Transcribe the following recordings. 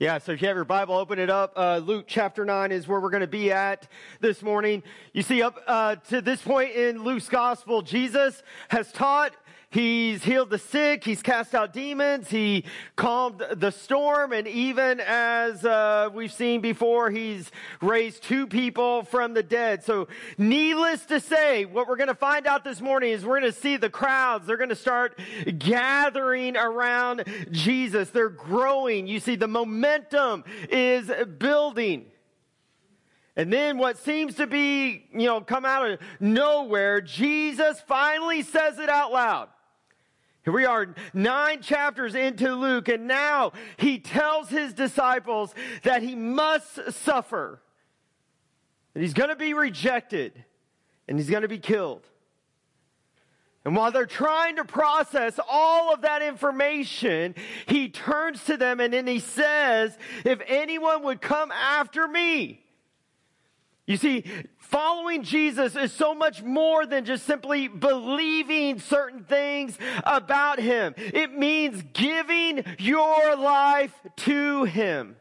Yeah, so if you have your Bible, open it up. Luke chapter 9 is where we're going to be at this morning. You see, up to this point in Luke's gospel, Jesus has taught, he's healed the sick, he's cast out demons, he calmed the storm, and even as we've seen before, he's raised 2 people from the dead. So needless to say, what we're going to find out this morning is we're going to see the crowds. They're going to start gathering around Jesus. They're growing. You see, the momentum is building. And then what seems to be, come out of nowhere, Jesus finally says it out loud. Here we are 9 chapters into Luke, and now he tells his disciples that he must suffer, that he's going to be rejected, and he's going to be killed. And while they're trying to process all of that information, he turns to them and then he says, if anyone would come after me. You see, following Jesus is so much more than just simply believing certain things about him. It means giving your life to him.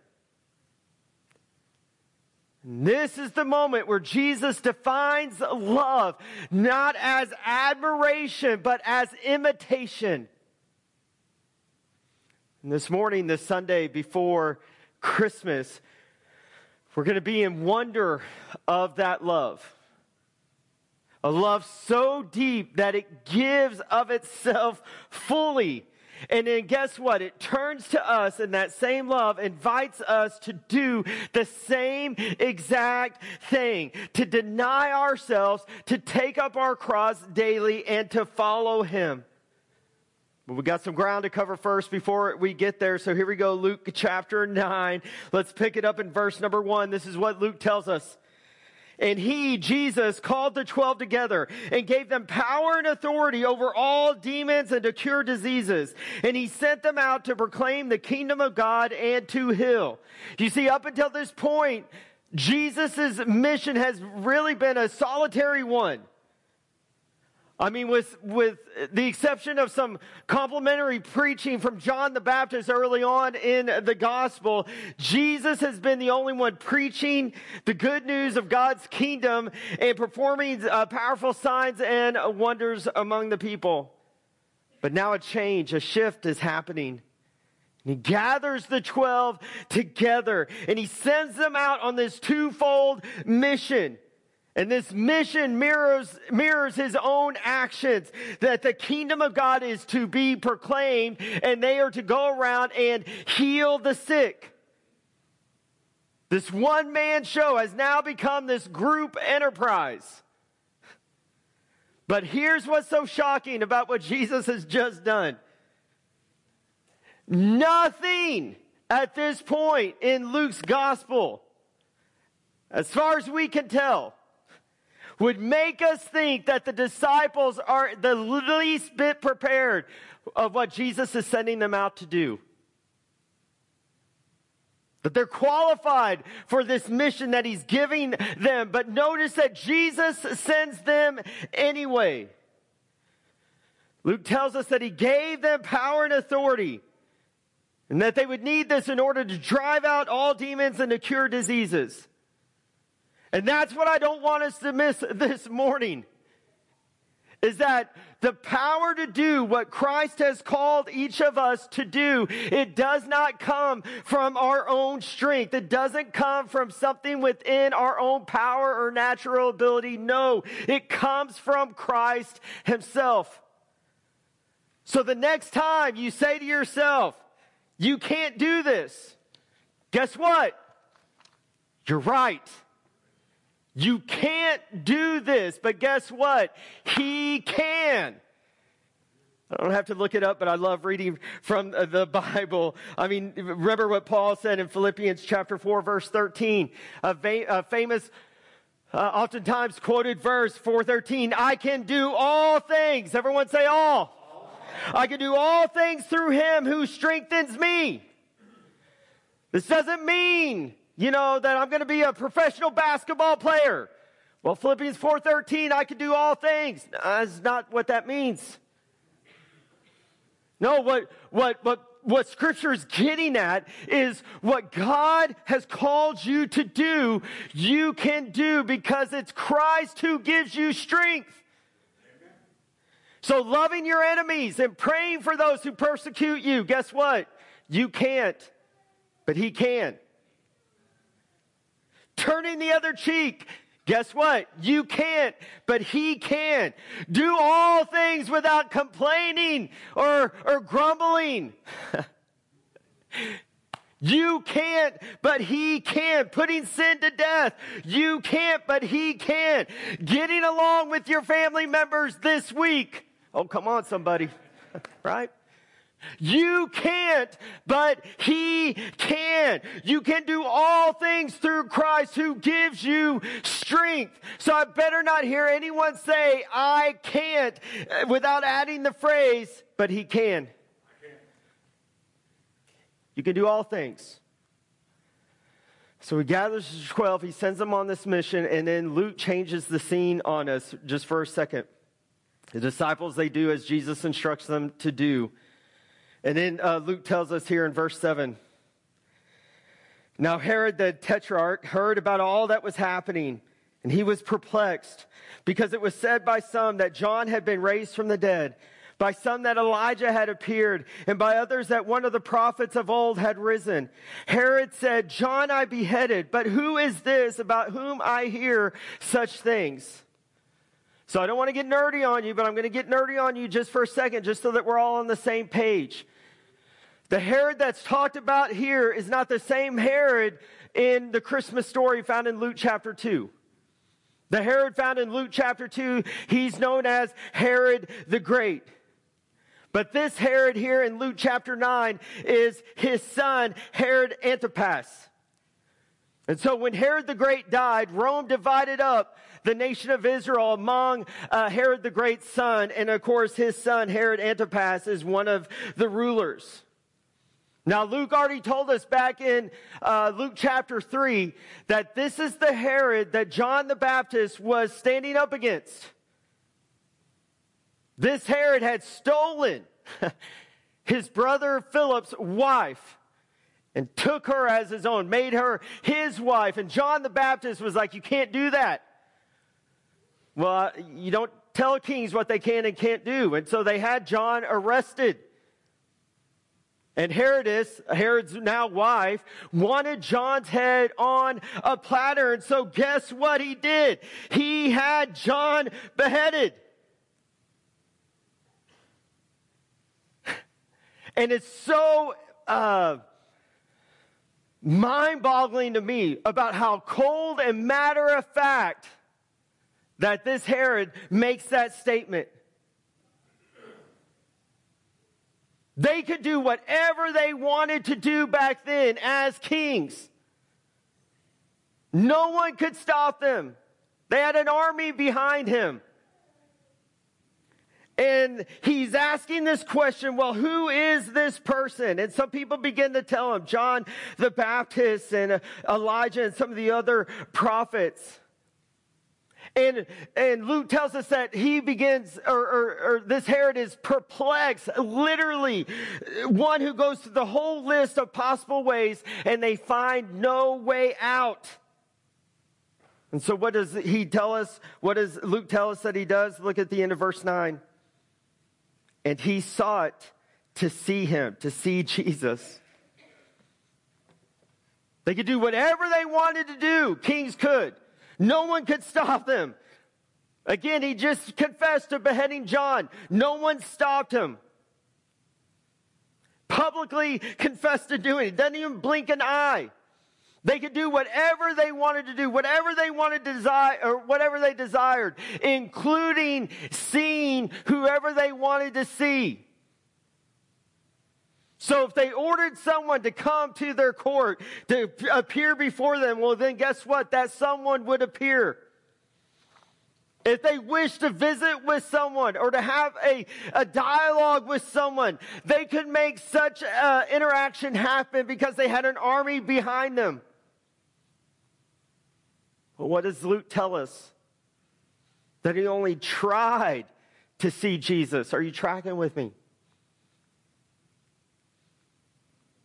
And this is the moment where Jesus defines love not as admiration, but as imitation. And this morning, this Sunday before Christmas, we're going to be in wonder of that love. A love so deep that it gives of itself fully. And then guess what? It turns to us, and that same love invites us to do the same exact thing. To deny ourselves, to take up our cross daily, and to follow him. But we got some ground to cover first before we get there. So here we go, Luke chapter 9. Let's pick it up in verse number 1. This is what Luke tells us. And he, Jesus, called the 12 together and gave them power and authority over all demons and to cure diseases. And he sent them out to proclaim the kingdom of God and to heal. You see, up until this point, Jesus' mission has really been a solitary one. I mean, with the exception of some complimentary preaching from John the Baptist early on in the gospel, Jesus has been the only one preaching the good news of God's kingdom and performing powerful signs and wonders among the people. But now a shift is happening. And he gathers the 12 together and he sends them out on this twofold mission. And this mission mirrors his own actions, that the kingdom of God is to be proclaimed and they are to go around and heal the sick. This one-man show has now become this group enterprise. But here's what's so shocking about what Jesus has just done. Nothing at this point in Luke's gospel, as far as we can tell, would make us think that the disciples are the least bit prepared of what Jesus is sending them out to do. That they're qualified for this mission that he's giving them. But notice that Jesus sends them anyway. Luke tells us that he gave them power and authority, and that they would need this in order to drive out all demons and to cure diseases. And that's what I don't want us to miss this morning, is that the power to do what Christ has called each of us to do, it does not come from our own strength. It doesn't come from something within our own power or natural ability. No, it comes from Christ himself. So the next time you say to yourself, you can't do this, guess what? You're right. You can't do this, but guess what? He can. I don't have to look it up, but I love reading from the Bible. I mean, remember what Paul said in Philippians chapter 4, verse 13, a famous, oftentimes quoted verse, 4:13. I can do all things. Everyone say all. I can do all things through him who strengthens me. This doesn't mean that I'm going to be a professional basketball player. Well, Philippians 4:13, I can do all things. That's not what that means. No, what what Scripture is getting at is what God has called you to do, you can do because it's Christ who gives you strength. Amen. So loving your enemies and praying for those who persecute you, guess what? You can't, but He can. Turning the other cheek, guess what? You can't, but He can. Do all things without complaining or grumbling. You can't, but He can. Putting sin to death. You can't, but He can. Getting along with your family members this week. Oh, come on, somebody. Right? You can't, but He can. You can do all things through Christ who gives you strength. So I better not hear anyone say, I can't, without adding the phrase, but He can. You can do all things. So He gathers the 12, He sends them on this mission, and then Luke changes the scene on us just for a second. The disciples, they do as Jesus instructs them to do. And then Luke tells us here in verse 7, now Herod the Tetrarch heard about all that was happening, and he was perplexed, because it was said by some that John had been raised from the dead, by some that Elijah had appeared, and by others that one of the prophets of old had risen. Herod said, John I beheaded, but who is this about whom I hear such things? So I don't want to get nerdy on you, but I'm going to get nerdy on you just for a second, just so that we're all on the same page. The Herod that's talked about here is not the same Herod in the Christmas story found in Luke chapter 2. The Herod found in Luke chapter 2, he's known as Herod the Great. But this Herod here in Luke chapter 9 is his son, Herod Antipas. And so when Herod the Great died, Rome divided up the nation of Israel among Herod the Great's son. And of course, his son, Herod Antipas, is one of the rulers. Now, Luke already told us back in Luke chapter 3 that this is the Herod that John the Baptist was standing up against. This Herod had stolen his brother Philip's wife and took her as his own, made her his wife. And John the Baptist was like, you can't do that. Well, you don't tell kings what they can and can't do. And so they had John arrested. And Herod's now wife, wanted John's head on a platter. And so guess what he did? He had John beheaded. And it's so mind-boggling to me about how cold and matter-of-fact that this Herod makes that statement. They could do whatever they wanted to do back then as kings. No one could stop them. They had an army behind him. And he's asking this question, well, who is this person? And some people begin to tell him, John the Baptist and Elijah and some of the other prophets. And Luke tells us that he begins, or this Herod is perplexed, literally one who goes through the whole list of possible ways, and they find no way out. And so what does he tell us? What does Luke tell us that he does? Look at the end of verse 9. And he sought to see him, to see Jesus. They could do whatever they wanted to do. Kings could. No one could stop them. Again, he just confessed to beheading John. No one stopped him. Publicly confessed to doing it. Doesn't even blink an eye. They could do whatever they wanted to do, whatever they wanted to desire, or whatever they desired, including seeing whoever they wanted to see. So if they ordered someone to come to their court, to appear before them, well then guess what? That someone would appear. If they wished to visit with someone or to have a dialogue with someone, they could make such interaction happen because they had an army behind them. But what does Luke tell us? That he only tried to see Jesus. Are you tracking with me?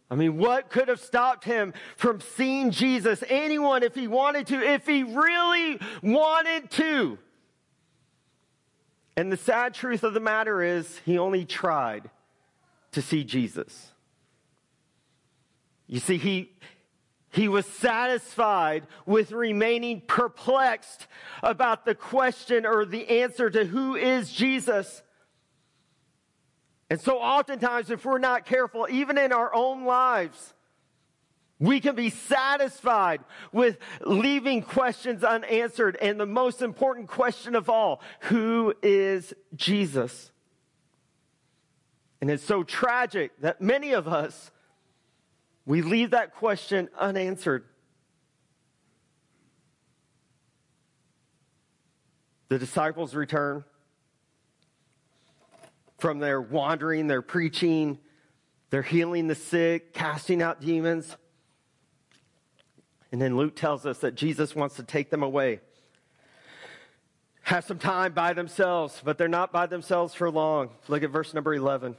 I mean, what could have stopped him from seeing Jesus? Anyone, if he wanted to, if he really wanted to. And the sad truth of the matter is, he only tried to see Jesus. You see, he was satisfied with remaining perplexed about the question or the answer to who is Jesus. And so oftentimes, if we're not careful, even in our own lives, we can be satisfied with leaving questions unanswered. And the most important question of all, who is Jesus? And it's so tragic that many of us, we leave that question unanswered. The disciples return from their wandering, their preaching, they're healing the sick, casting out demons. And then Luke tells us that Jesus wants to take them away. Have some time by themselves, but they're not by themselves for long. Look at verse number 11.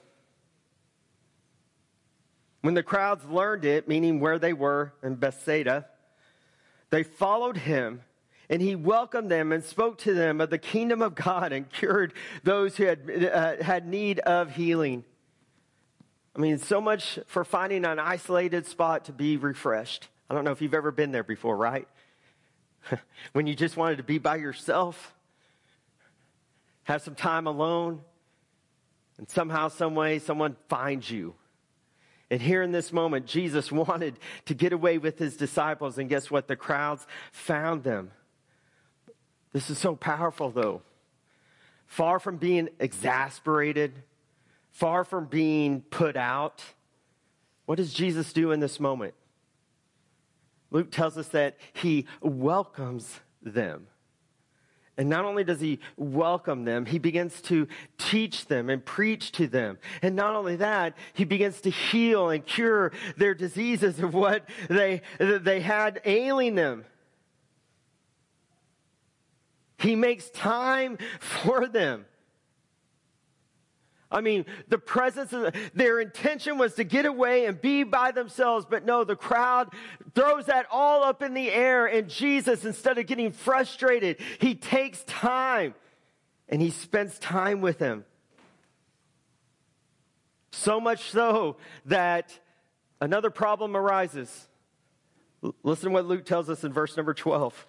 When the crowds learned it, meaning where they were in Bethsaida, they followed him, and he welcomed them and spoke to them of the kingdom of God and cured those who had need of healing. I mean, so much for finding an isolated spot to be refreshed. I don't know if you've ever been there before, right? When you just wanted to be by yourself, have some time alone, and somehow, some way, someone finds you. And here in this moment, Jesus wanted to get away with his disciples, and guess what? The crowds found them. This is so powerful, though. Far from being exasperated, far from being put out, what does Jesus do in this moment? Luke tells us that he welcomes them. And not only does he welcome them, he begins to teach them and preach to them. And not only that, he begins to heal and cure their diseases of what they had ailing them. He makes time for them. I mean, the presence of their intention was to get away and be by themselves, but no, the crowd throws that all up in the air, and Jesus, instead of getting frustrated, he takes time and he spends time with them. So much so that another problem arises. Listen to what Luke tells us in verse number 12.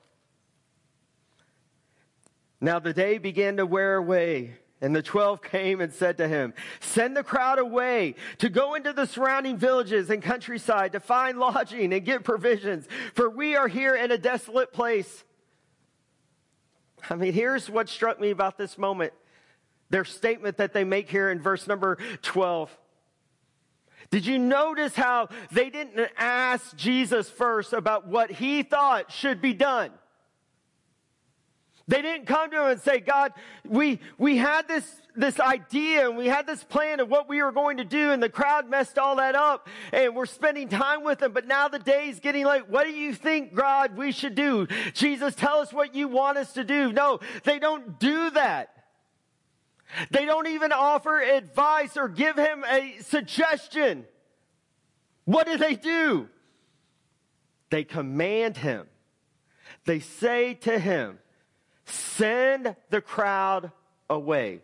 Now the day began to wear away, and the 12 came and said to him, "Send the crowd away to go into the surrounding villages and countryside to find lodging and get provisions, for we are here in a desolate place." I mean, here's what struck me about this moment. Their statement that they make here in verse number 12. Did you notice how they didn't ask Jesus first about what he thought should be done? They didn't come to him and say, "God, we had this idea and we had this plan of what we were going to do, and the crowd messed all that up, and we're spending time with them, but now the day's getting late. What do you think, God, we should do? Jesus, tell us what you want us to do." No, they don't do that. They don't even offer advice or give him a suggestion. What do? They command him. They say to him, "Send the crowd away."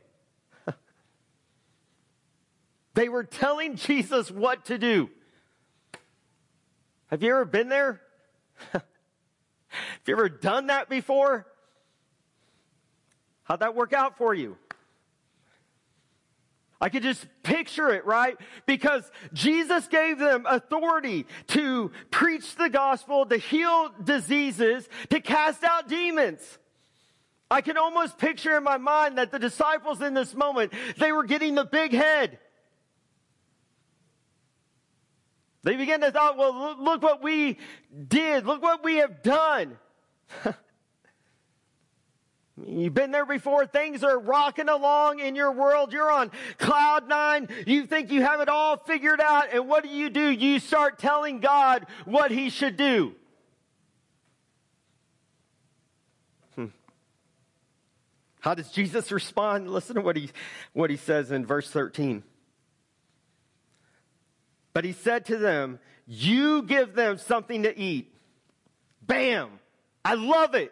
They were telling Jesus what to do. Have you ever been there? Have you ever done that before? How'd that work out for you? I could just picture it, right? Because Jesus gave them authority to preach the gospel, to heal diseases, to cast out demons. I can almost picture in my mind that the disciples in this moment, they were getting the big head. They began to thought, well, look what we did. Look what we have done. You've been there before. Things are rocking along in your world. You're on cloud nine. You think you have it all figured out. And what do? You start telling God what he should do. How does Jesus respond? Listen to what he says in verse 13. But he said to them, you give them something to eat. Bam! I love it.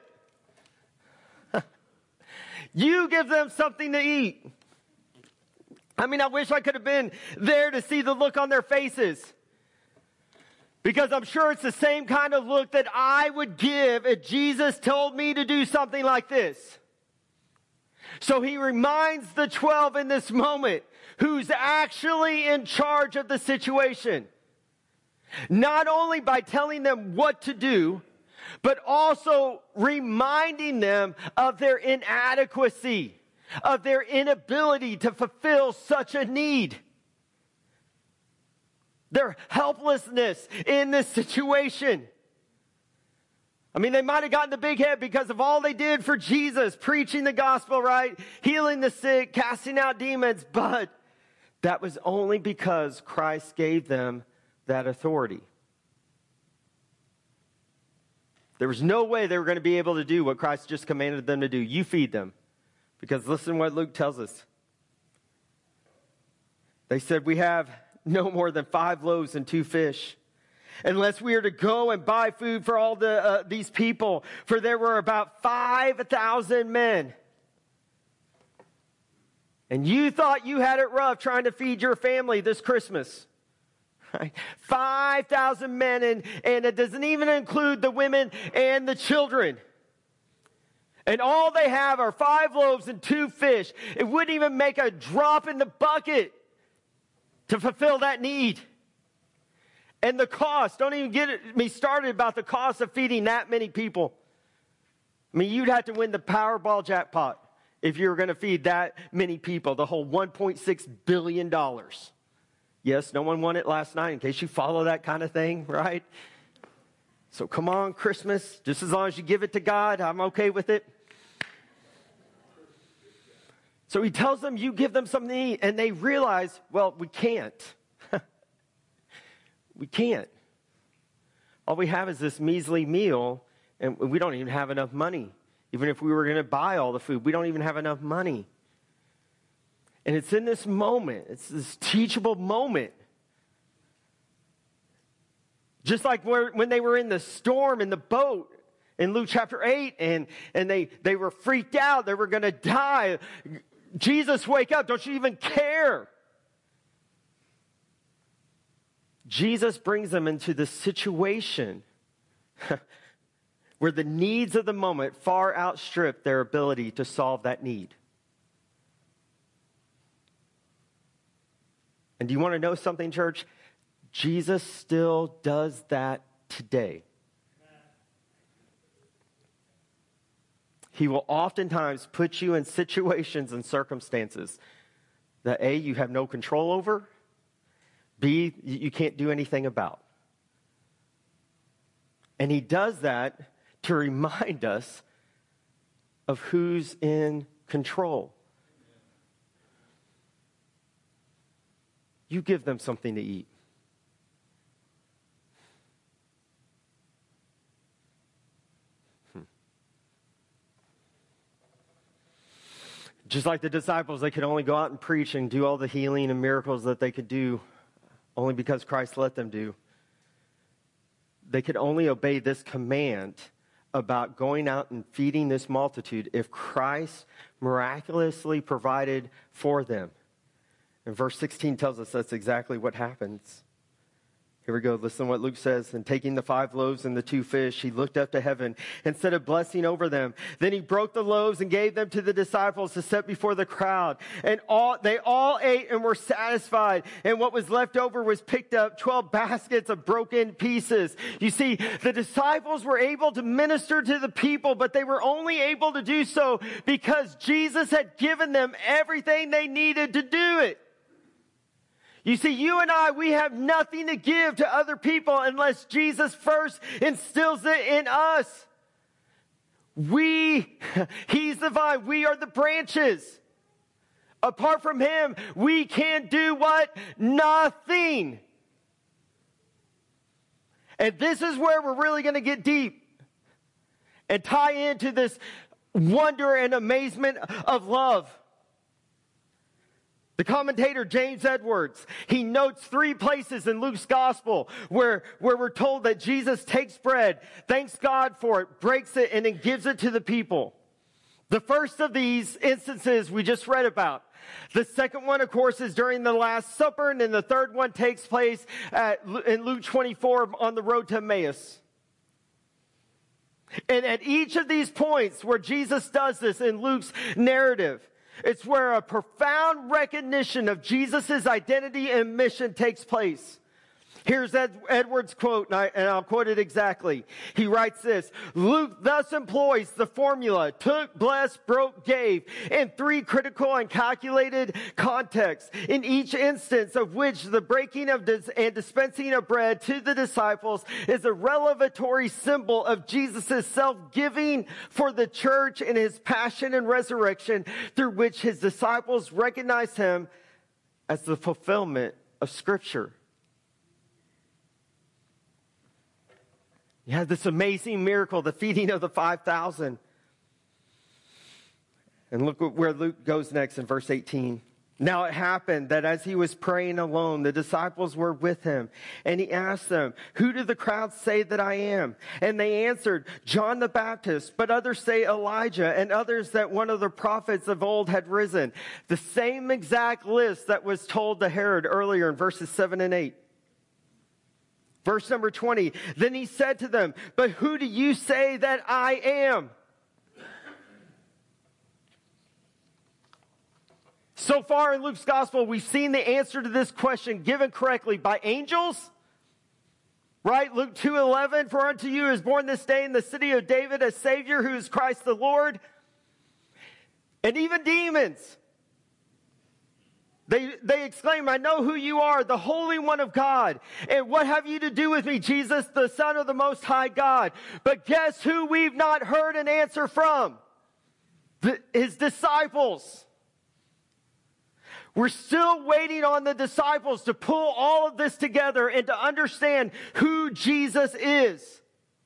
You give them something to eat. I mean, I wish I could have been there to see the look on their faces. Because I'm sure it's the same kind of look that I would give if Jesus told me to do something like this. So he reminds the 12 in this moment who's actually in charge of the situation. Not only by telling them what to do, but also reminding them of their inadequacy, of their inability to fulfill such a need. Their helplessness in this situation. I mean, they might have gotten the big head because of all they did for Jesus, preaching the gospel, right? Healing the sick, casting out demons, but that was only because Christ gave them that authority. There was no way they were going to be able to do what Christ just commanded them to do. You feed them. Because listen to what Luke tells us. They said, we have no more than 5 loaves and 2 fish. Unless we are to go and buy food for all these people. For there were about 5,000 men. And you thought you had it rough trying to feed your family this Christmas. Right? 5,000 men, and it doesn't even include the women and the children. And all they have are 5 loaves and 2 fish. It wouldn't even make a drop in the bucket to fulfill that need. And the cost, don't even get me started about the cost of feeding that many people. I mean, you'd have to win the Powerball jackpot if you were going to feed that many people, the whole $1.6 billion. Yes, no one won it last night, in case you follow that kind of thing, right? So come on, Christmas, just as long as you give it to God, I'm okay with it. So he tells them, you give them something to eat, and they realize, well, we can't. We can't. All we have is this measly meal, and we don't even have enough money. Even if we were going to buy all the food, we don't even have enough money. And it's in this moment, it's this teachable moment. Just like when they were in the storm in the boat in Luke chapter 8, and they were freaked out, they were going to die. Jesus, wake up, don't you even care? Jesus brings them into the situation where the needs of the moment far outstrip their ability to solve that need. And do you want to know something, church? Jesus still does that today. He will oftentimes put you in situations and circumstances that A, you have no control over, B, you can't do anything about. And he does that to remind us of who's in control. You give them something to eat. Just like the disciples, they could only go out and preach and do all the healing and miracles that they could do only because Christ let them do. They could only obey this command about going out and feeding this multitude if Christ miraculously provided for them. And verse 16 tells us that's exactly what happens. Here we go. Listen to what Luke says. And taking the 5 loaves and the 2 fish, he looked up to heaven and said a blessing over them. Then he broke the loaves and gave them to the disciples to set before the crowd. And they all ate and were satisfied. And what was left over was picked up, 12 baskets of broken pieces. You see, the disciples were able to minister to the people, but they were only able to do so because Jesus had given them everything they needed to do it. You see, you and I, we have nothing to give to other people unless Jesus first instills it in us. He's the vine, we are the branches. Apart from him, we can't do what? Nothing. And this is where we're really going to get deep and tie into this wonder and amazement of love. The commentator James Edwards, he notes 3 places in Luke's gospel where we're told that Jesus takes bread, thanks God for it, breaks it, and then gives it to the people. The first of these instances we just read about. The second one, of course, is during the Last Supper, and then the third one takes place in Luke 24 on the road to Emmaus. And at each of these points where Jesus does this in Luke's narrative, it's where a profound recognition of Jesus' identity and mission takes place. Here's Edwards' quote, and I'll quote it exactly. He writes this: Luke thus employs the formula took, blessed, broke, gave in 3 critical and calculated contexts, in each instance of which the breaking of and dispensing of bread to the disciples is a revelatory symbol of Jesus' self-giving for the church and his passion and resurrection, through which his disciples recognize him as the fulfillment of Scripture. You have this amazing miracle, the feeding of the 5,000. And look where Luke goes next in verse 18. Now it happened that as he was praying alone, the disciples were with him. And he asked them, "Who do the crowds say that I am?" And they answered, "John the Baptist, but others say Elijah, and others that one of the prophets of old had risen." The same exact list that was told to Herod earlier in verses 7 and 8. Verse number 20, then he said to them, "But who do you say that I am?" So far in Luke's gospel, we've seen the answer to this question given correctly by angels. Right? Luke 2:11, "For unto you is born this day in the city of David a Savior who is Christ the Lord." And even demons. They exclaim, "I know who you are, the Holy One of God. And what have you to do with me, Jesus, the Son of the Most High God?" But guess who we've not heard an answer from? His disciples. We're still waiting on the disciples to pull all of this together and to understand who Jesus is.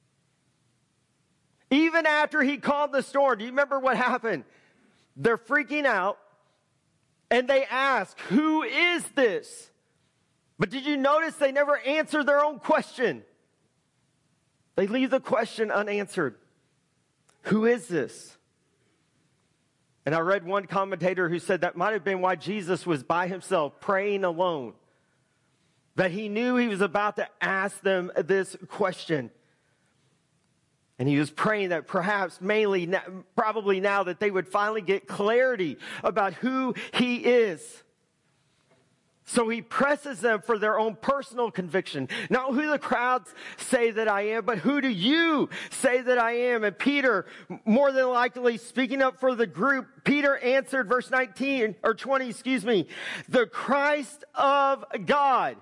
Even after he calmed the storm, do you remember what happened? They're freaking out. And they ask, "Who is this?" But did you notice they never answer their own question? They leave the question unanswered. Who is this? And I read one commentator who said that might have been why Jesus was by himself praying alone. That he knew he was about to ask them this question. And he was praying that perhaps probably now that they would finally get clarity about who he is. So he presses them for their own personal conviction. Not who the crowds say that I am, but who do you say that I am? And Peter, more than likely speaking up for the group, Peter answered verse 20, "The Christ of God."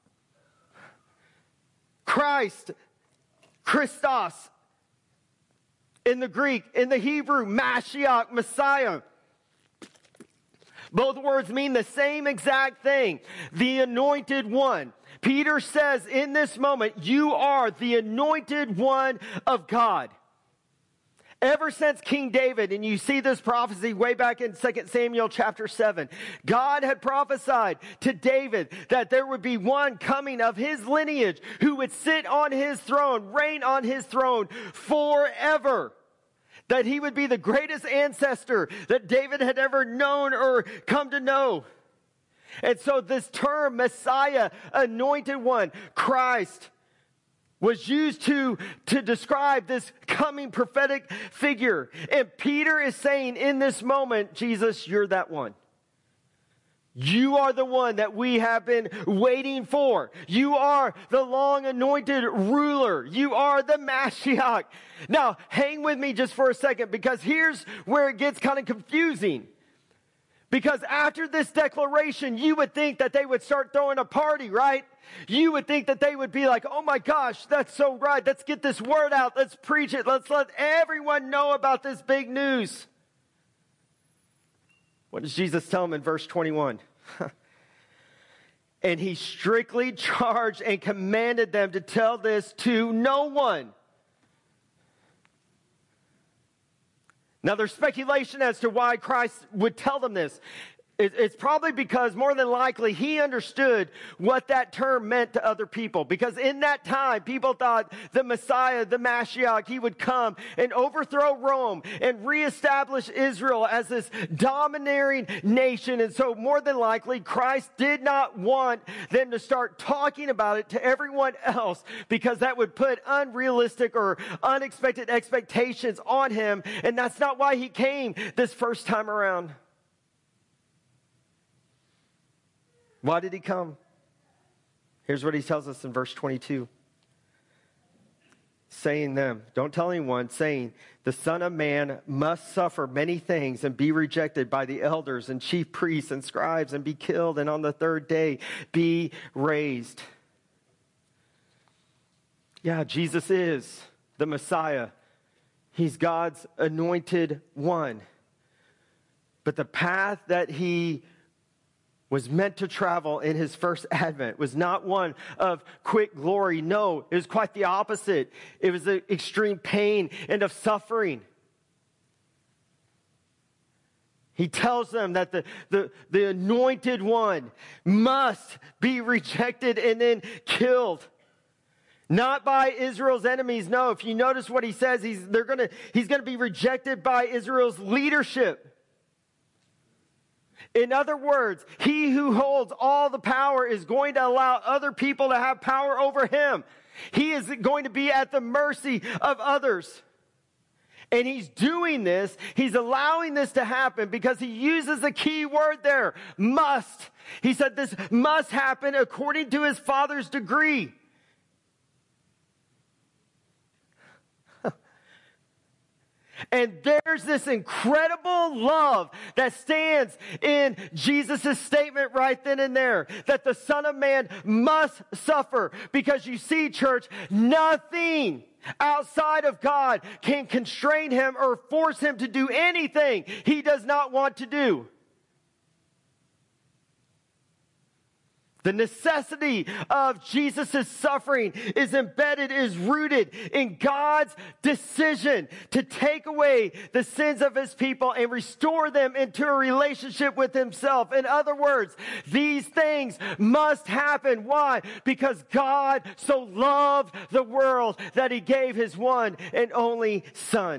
Christ, Christos. In the Greek, in the Hebrew, Mashiach, Messiah. Both words mean the same exact thing. The anointed one. Peter says in this moment, you are the anointed one of God. Ever since King David, and you see this prophecy way back in 2 Samuel chapter 7, God had prophesied to David that there would be one coming of his lineage who would sit on his throne, reign on his throne forever. That he would be the greatest ancestor that David had ever known or come to know. And so this term, Messiah, anointed one, Christ, was used to describe this coming prophetic figure. And Peter is saying in this moment, Jesus, you're that one. You are the one that we have been waiting for. You are the long anointed ruler. You are the Mashiach. Now, hang with me just for a second, because here's where it gets kind of confusing. Because after this declaration, you would think that they would start throwing a party, right? You would think that they would be like, "Oh my gosh, that's so right. Let's get this word out. Let's preach it. Let's let everyone know about this big news." What does Jesus tell them in verse 21? "And he strictly charged and commanded them to tell this to no one." Now there's speculation as to why Christ would tell them this. It's probably because more than likely he understood what that term meant to other people. Because in that time, people thought the Messiah, the Mashiach, he would come and overthrow Rome and reestablish Israel as this domineering nation. And so more than likely, Christ did not want them to start talking about it to everyone else, because that would put unrealistic or unexpected expectations on him. And that's not why he came this first time around. Why did he come? Here's what he tells us in verse 22. Saying them, don't tell anyone, saying, the Son of Man must suffer many things and be rejected by the elders and chief priests and scribes and be killed, and on the third day be raised. Yeah, Jesus is the Messiah. He's God's anointed one. But the path that he was meant to travel in his first advent was not one of quick glory. No, it was quite the opposite. It was the extreme pain and of suffering. He tells them that the anointed one must be rejected and then killed. Not by Israel's enemies. No, if you notice what he says, he's going to be rejected by Israel's leadership. In other words, he who holds all the power is going to allow other people to have power over him. He is going to be at the mercy of others. And he's doing this, he's allowing this to happen because he uses a key word there, must. He said this must happen according to his Father's decree. And there's this incredible love that stands in Jesus' statement right then and there, that the Son of Man must suffer. Because you see, church, nothing outside of God can constrain him or force him to do anything he does not want to do. The necessity of Jesus' suffering is embedded, is rooted in God's decision to take away the sins of his people and restore them into a relationship with himself. In other words, these things must happen. Why? Because God so loved the world that he gave his one and only Son.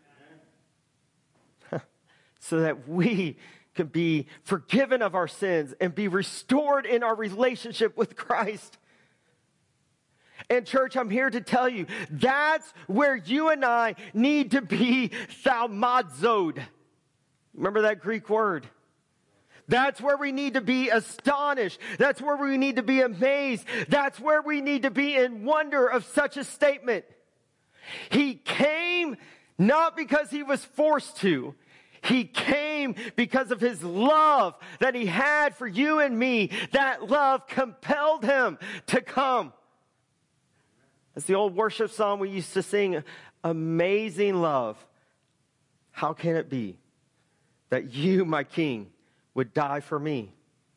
So that we can be forgiven of our sins and be restored in our relationship with Christ. And church, I'm here to tell you, that's where you and I need to be thaumazoed. Remember that Greek word? That's where we need to be astonished. That's where we need to be amazed. That's where we need to be in wonder of such a statement. He came not because he was forced to. He came because of his love that he had for you and me. That love compelled him to come. It's the old worship song we used to sing, Amazing Love. How can it be that you, my King, would die for me?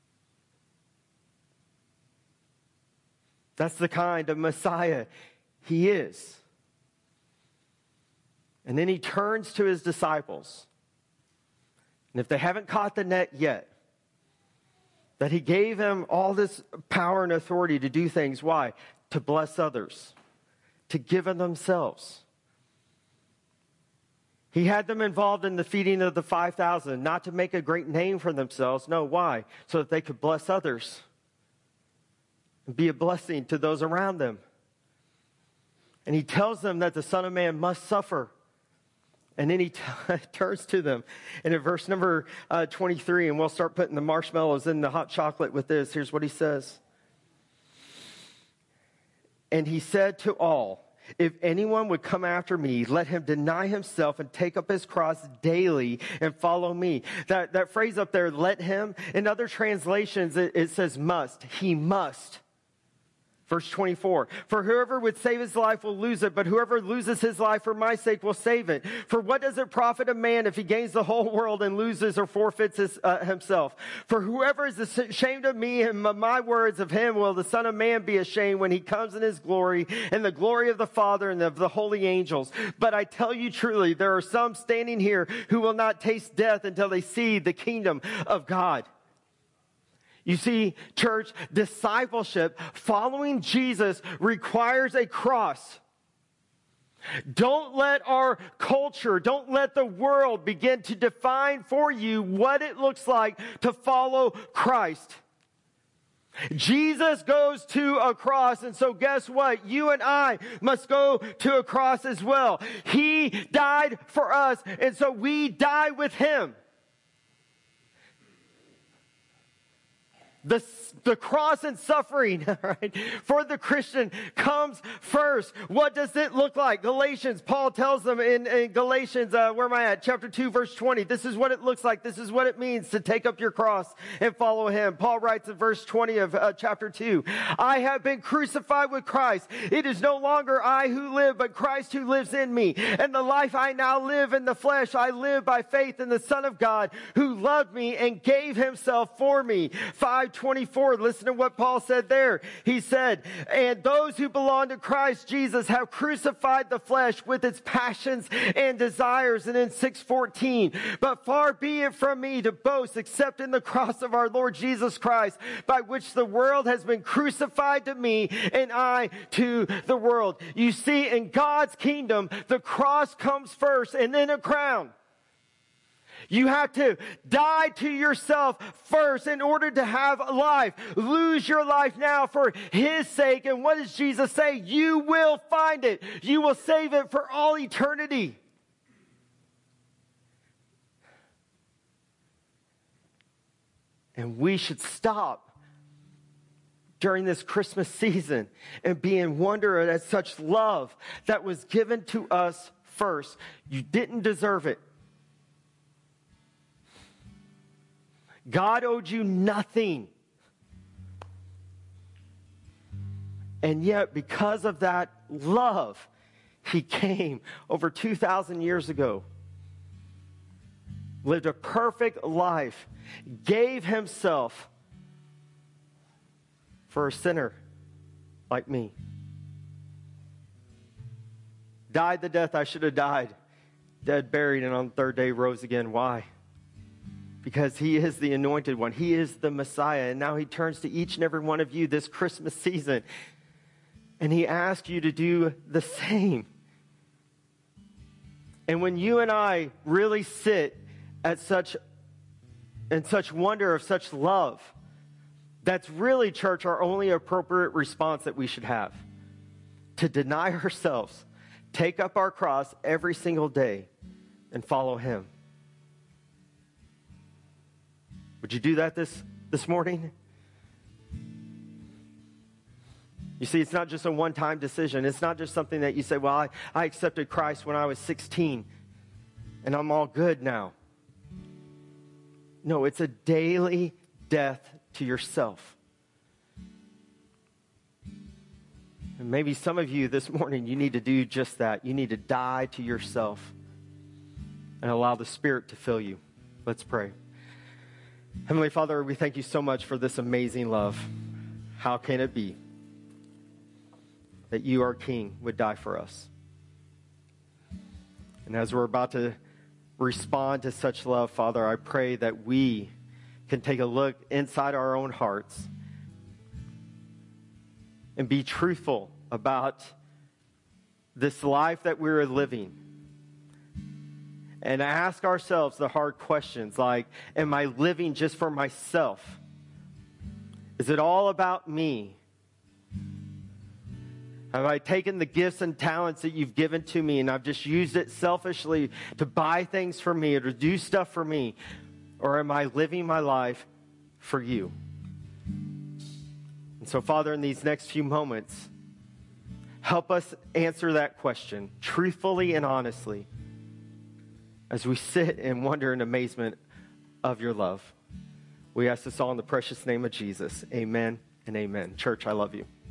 That's the kind of Messiah he is. And then he turns to his disciples. And if they haven't caught the net yet, that he gave them all this power and authority to do things. Why? To bless others, to give of themselves. He had them involved in the feeding of the 5,000, not to make a great name for themselves. No, why? So that they could bless others and be a blessing to those around them. And he tells them that the Son of Man must suffer. And then he turns to them. And in verse number 23, and we'll start putting the marshmallows in the hot chocolate with this. Here's what he says. And he said to all, if anyone would come after me, let him deny himself and take up his cross daily and follow me. That phrase up there, let him, in other translations, it says must. He must Verse 24, for whoever would save his life will lose it, but whoever loses his life for my sake will save it. For what does it profit a man if he gains the whole world and loses or forfeits himself? For whoever is ashamed of me and of my words, of him will the Son of Man be ashamed when he comes in his glory and the glory of the Father and of the holy angels. But I tell you truly, there are some standing here who will not taste death until they see the kingdom of God. You see, church, discipleship, following Jesus requires a cross. Don't let our culture, don't let the world begin to define for you what it looks like to follow Christ. Jesus goes to a cross, and so guess what? You and I must go to a cross as well. He died for us, and so we die with him. The cross and suffering, right, for the Christian comes first. What does it look like? Galatians, Paul tells them in Galatians, where am I at? Chapter 2, verse 20. This is what it looks like. This is what it means to take up your cross and follow him. Paul writes in verse 20 of chapter 2, I have been crucified with Christ. It is no longer I who live, but Christ who lives in me. And the life I now live in the flesh, I live by faith in the Son of God who loved me and gave himself for me. 5:24. Listen to what Paul said there. He said, and those who belong to Christ Jesus have crucified the flesh with its passions and desires. And in 6:14, but far be it from me to boast except in the cross of our Lord Jesus Christ, by which the world has been crucified to me and I to the world. You see, in God's kingdom, the cross comes first and then a crown. You have to die to yourself first in order to have life. Lose your life now for his sake. And what does Jesus say? You will find it. You will save it for all eternity. And we should stop during this Christmas season and be in wonder at such love that was given to us first. You didn't deserve it. God owed you nothing. And yet, because of that love, he came over 2,000 years ago, lived a perfect life, gave himself for a sinner like me. Died the death I should have died, dead, buried, and on the third day rose again. Why? Because he is the anointed one. He is the Messiah. And now he turns to each and every one of you this Christmas season, and he asks you to do the same. And when you and I really sit in such wonder of such love, that's really, church, our only appropriate response that we should have. To deny ourselves, take up our cross every single day, and follow him. Would you do that this morning? You see, it's not just a one-time decision. It's not just something that you say, well, I accepted Christ when I was 16, and I'm all good now. No, it's a daily death to yourself. And maybe some of you this morning, you need to do just that. You need to die to yourself and allow the Spirit to fill you. Let's pray. Heavenly Father, we thank you so much for this amazing love. How can it be that you, our King, would die for us? And as we're about to respond to such love, Father, I pray that we can take a look inside our own hearts and be truthful about this life that we're living. And ask ourselves the hard questions like, am I living just for myself? Is it all about me? Have I taken the gifts and talents that you've given to me and I've just used it selfishly to buy things for me or to do stuff for me? Or am I living my life for you? And so, Father, in these next few moments, help us answer that question truthfully and honestly, as we sit and wonder in amazement of your love. We ask this all in the precious name of Jesus. Amen and amen. Church, I love you.